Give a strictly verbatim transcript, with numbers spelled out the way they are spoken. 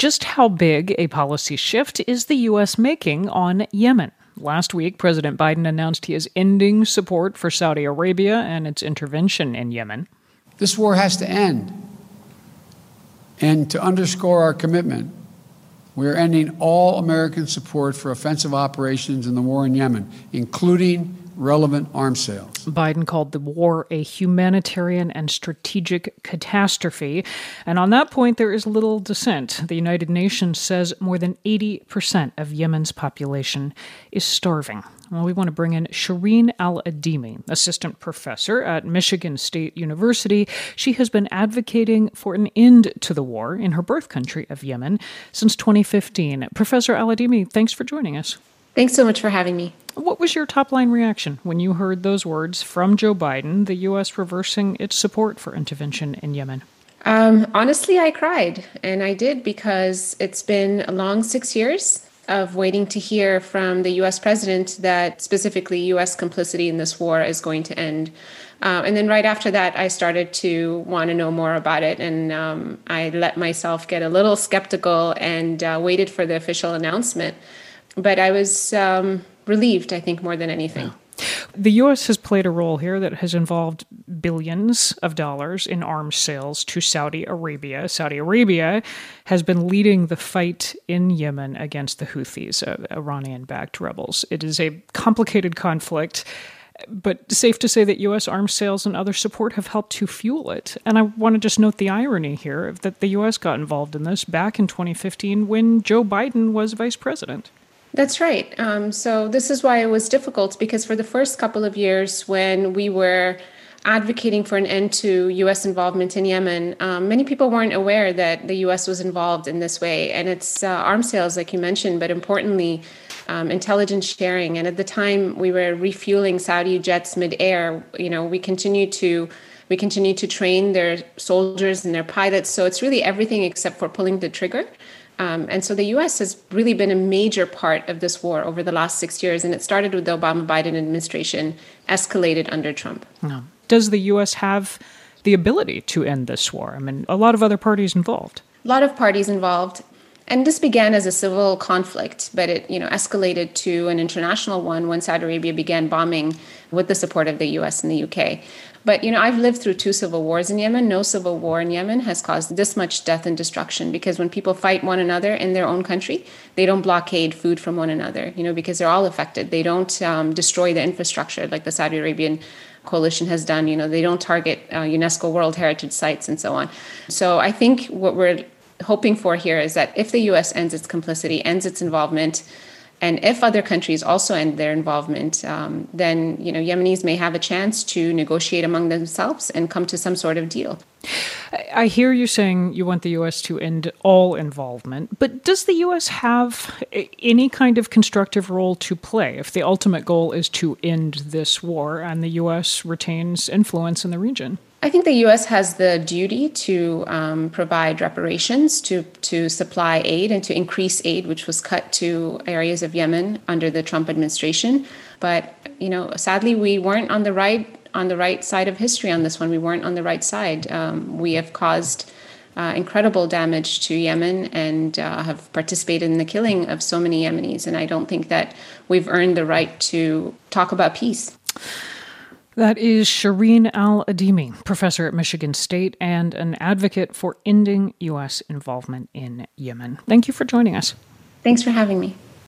Just how big a policy shift is the U S making on Yemen? Last week, President Biden announced he is ending support for Saudi Arabia and its intervention in Yemen. This war has to end. And to underscore our commitment, we are ending all American support for offensive operations in the war in Yemen, including relevant arms sales. Biden called the war a humanitarian and strategic catastrophe. And on that point, there is little dissent. The United Nations says more than eighty percent of Yemen's population is starving. Well, we want to bring in Shireen Al-Adimi, assistant professor at Michigan State University. She has been advocating for an end to the war in her birth country of Yemen since twenty fifteen. Professor Al-Adimi, thanks for joining us. Thanks so much for having me. What was your top-line reaction when you heard those words from Joe Biden, the U S reversing its support for intervention in Yemen? Um, honestly, I cried, and I did because it's been a long six years of waiting to hear from the U S president that specifically U S complicity in this war is going to end. Uh, and then right after that, I started to want to know more about it, and um, I let myself get a little skeptical and uh, waited for the official announcement. But I was um, relieved, I think, more than anything. The U S has played a role here that has involved billions of dollars in arms sales to Saudi Arabia. Saudi Arabia has been leading the fight in Yemen against the Houthis, uh, Iranian-backed rebels. It is a complicated conflict, but safe to say that U S arms sales and other support have helped to fuel it. And I want to just note the irony here that the U S got involved in this back in twenty fifteen when Joe Biden was vice president. That's right. Um, so this is why it was difficult, because for the first couple of years when we were advocating for an end to U S involvement in Yemen, um, many people weren't aware that the U S was involved in this way. And it's uh, arms sales, like you mentioned, but importantly, um, intelligence sharing. And at the time we were refueling Saudi jets midair, you know, we continued to we continued to train their soldiers and their pilots. So it's really everything except for pulling the trigger. Um, and so the U S has really been a major part of this war over the last six years. And it started with the Obama-Biden administration, escalated under Trump. No. Does the U S have the ability to end this war? I mean, a lot of other parties involved. A lot of parties involved. And this began as a civil conflict, but it, you know, escalated to an international one when Saudi Arabia began bombing with the support of the U S and the U K. But, you know, I've lived through two civil wars in Yemen. No civil war in Yemen has caused this much death and destruction, because when people fight one another in their own country, they don't blockade food from one another, you know, because they're all affected. They don't um, destroy the infrastructure like the Saudi Arabian coalition has done. You know, they don't target uh, UNESCO World Heritage sites and so on. So I think what we're hoping for here is that if the U S ends its complicity, ends its involvement, and if other countries also end their involvement, um, then, you know, Yemenis may have a chance to negotiate among themselves and come to some sort of deal. I hear you saying you want the U S to end all involvement, but does the U S have any kind of constructive role to play if the ultimate goal is to end this war and the U S retains influence in the region? I think the U S has the duty to um, provide reparations, to to supply aid, and to increase aid, which was cut to areas of Yemen under the Trump administration. But, you know, sadly, we weren't on the right on the right side of history on this one. We weren't on the right side. Um, we have caused uh, incredible damage to Yemen and uh, have participated in the killing of so many Yemenis. And I don't think that we've earned the right to talk about peace. That is Shireen Al-Adimi, professor at Michigan State and an advocate for ending U S involvement in Yemen. Thank you for joining us. Thanks for having me.